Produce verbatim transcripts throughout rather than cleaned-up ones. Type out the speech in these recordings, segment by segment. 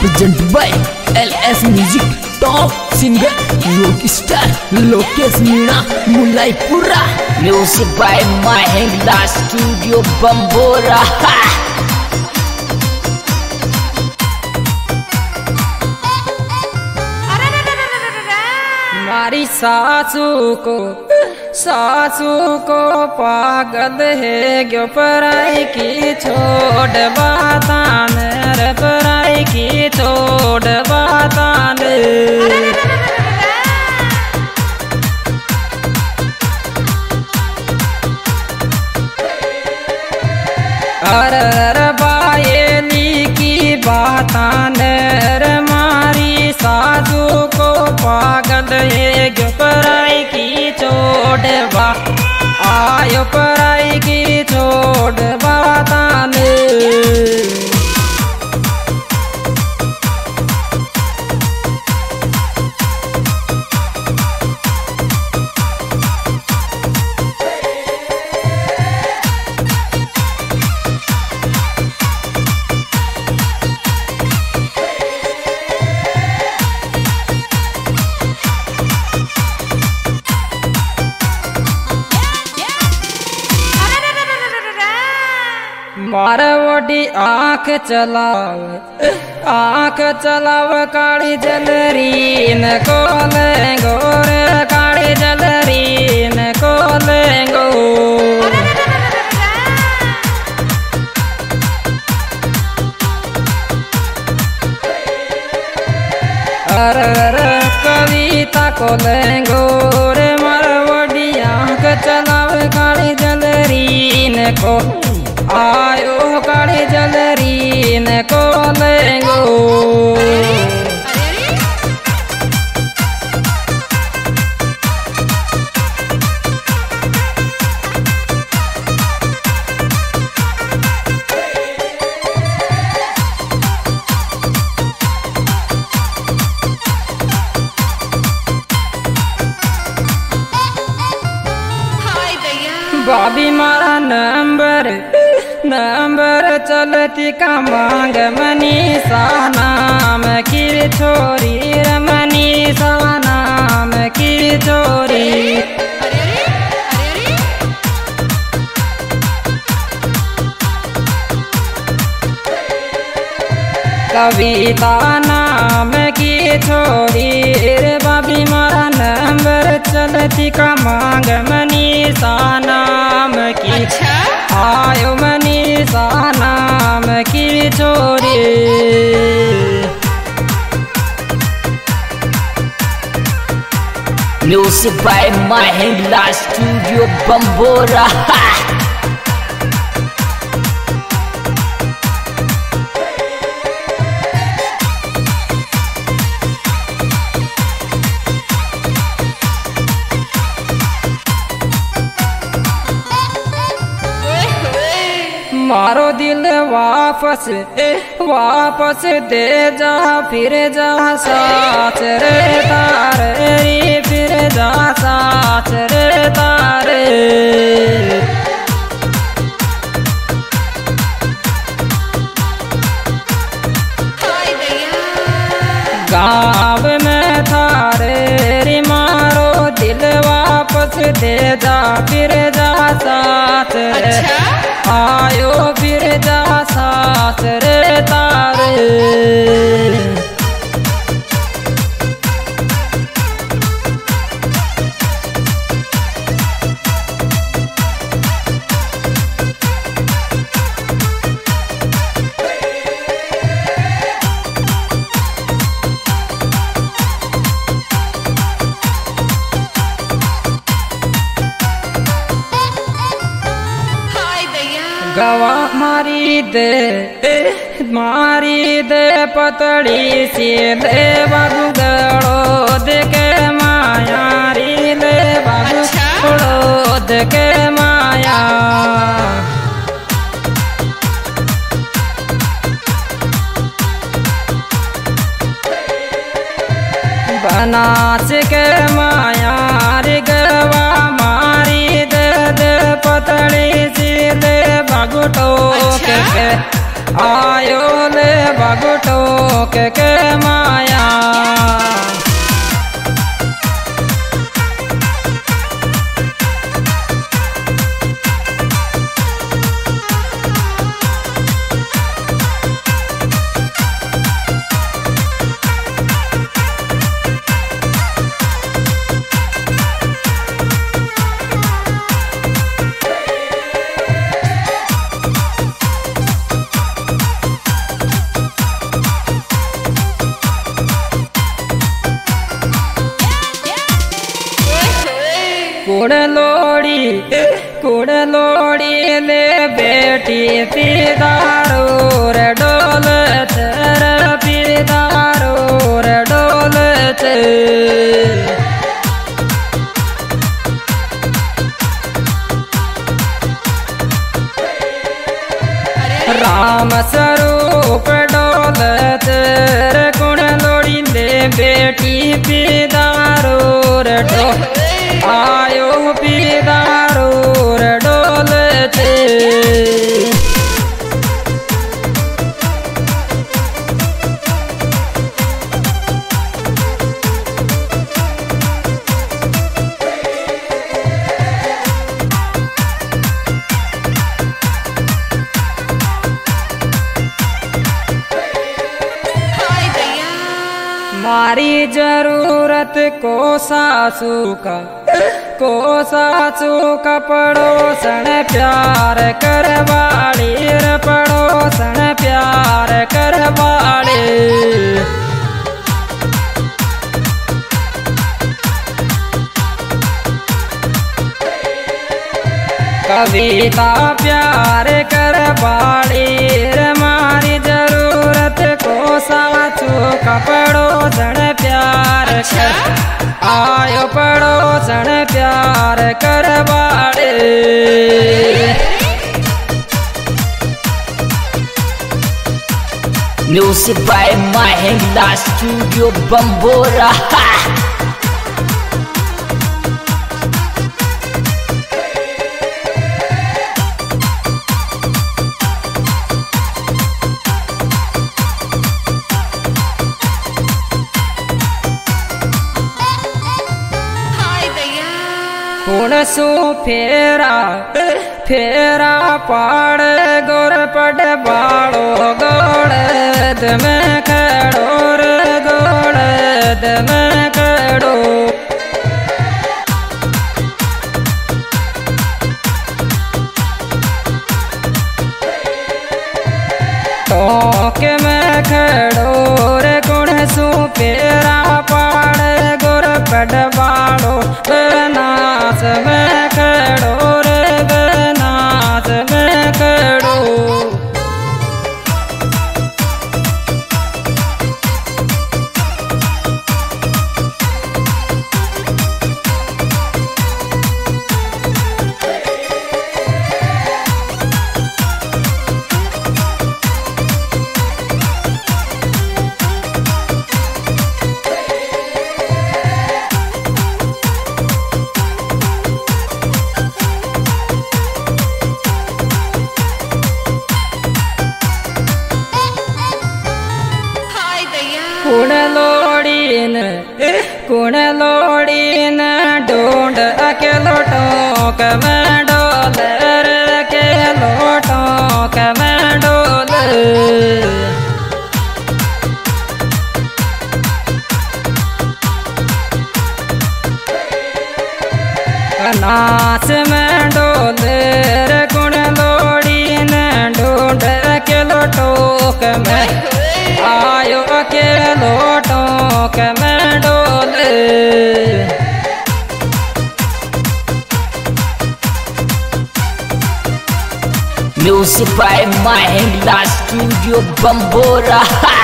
Present by L S music top singer rock star Lokesh Meena Mulaipura. Music by Mahendra studio Bambora. हमारी सासू को सासू को पागल है क्यों पराई की छोड़ बातान रे पराई की छोड़ बातान। अर बायली की बातान रे मारी सासू को पागल है क्यों पराई की छोड़ बा आयो पराई की छोड़ बातान। मारवडी आँख चलाव आँख चलाव काली जलरीन को लेंगो रे काली जलरीन को लेंगो। अर कविता को लेंगो रे मारवडी आँख चलाव काली जलरीन को आयो काली जलरीन को लेंगो। बाबी मारा नंबर नंबर चलती का मांग मनीषा नाम की छोरी मनीषा नाम की छोरी। कविता नाम की छोरी रे बाबी मारा नंबर चलती का मांग मनीषा नाम की। अच्छा? आयो मनीषा नाम की छोरी। Music by Mahendra studio Bambora. मारो दिल वापस वापस दे जा फिर जा साथ रे तारे फिर जा साथ रे तारे। गाँव में थारे रे मारो दिल वापस दे जा फिर जा साथ रे। अच्छा? आयो फिर जा साथ रे तारे। गवा मारी दे मारी दे पतड़ी सी ले बाबू गड़ो दे के माया री ले बाबू गड़ो दे के माया। बनास के माया रे गवा मारी दे दे पतड़ी सी ले बागुटो के आयो ले बागुटो टोक के माया। कुड़ लोड़ी कुड़ लोड़ी ले बेटी पीदारो रे डोल चर पीदारो रे डोल चर। राम स्वरूप डोल चर कुड़ लोड़ी ले बेटी पीदारो रे डोल आयो पीदारो रे डोल चे। मारी जरूरत को सासू का को सासू का पड़ोसन प्यार करवाड़ी रे पड़ोसन प्यार करवाड़ी। कविता प्यार करवाड़ी रे मारी जरूरत को सासू का पड़ोसन प्यार कर आयो पड़ोसन प्यार करवाड़े। Music by Mahindra studio Bambora. कुण सो फेरा फेरा पाड़ गोर पट बाड़ो गोड़ में खड़ो रे गोड़ में खड़ो। टोक में खड़ो रे कुण सो फेरा पाड़ गोर पट बाड़ो नाच में खड़ो रे नाच में खड़ो। कुण लोड़ीन कुण लोड़ीन ढूंढ अकेलो टोक में डोल रे अकेलो टोक में डोल। नाच में डोल रे कुण लोड़ीन ढूंढ अकेलो टोक में आयो अकेलो टोक में डोल। Music by Mahindra studio Bambora.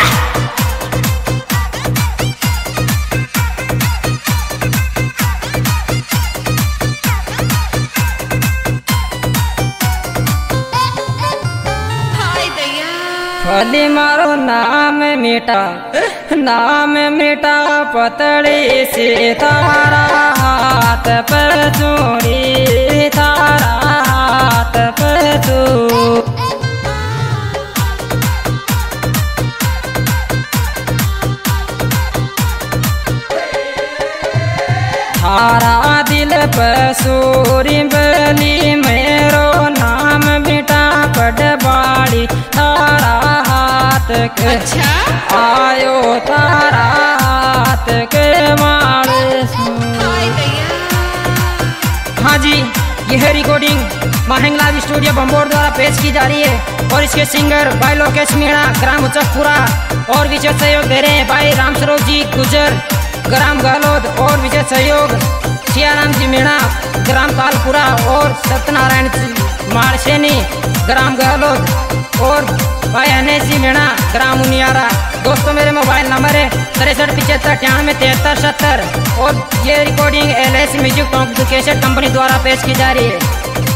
फली मारो नाम मिटा नाम मिटा पतड़ी सी तारा हाथ पर चूड़ी तारा हाथ पर चूड़ी। बसूरी बली मेरो नाम बेटा पटवाड़ी तारा हाथ के आयो तारा हाथ के मारे हाँ जी, यह रिकॉर्डिंग माहिंग लाइव स्टूडियो बम्बोर द्वारा पेश की जा रही है और इसके सिंगर भाई लोकेश मीणा ग्राम उचकपुरा और विशेष सहयोग दे रहे हैं भाई राम सरोज जी गुजर ग्राम गहलोद और विशेष सहयोग सियाराम जी मीणा ग्राम तालपुरा और सत्यनारायण मारसेनी ग्राम गहलोद और भाई अनेश जी मीणा ग्राम उनियारा। दोस्तों मेरे मोबाइल नंबर है तिरसठ पिछहत्तर अठानवे तिहत्तर सत्तर और ये recording L S music cassette company द्वारा पेश की जा रही है।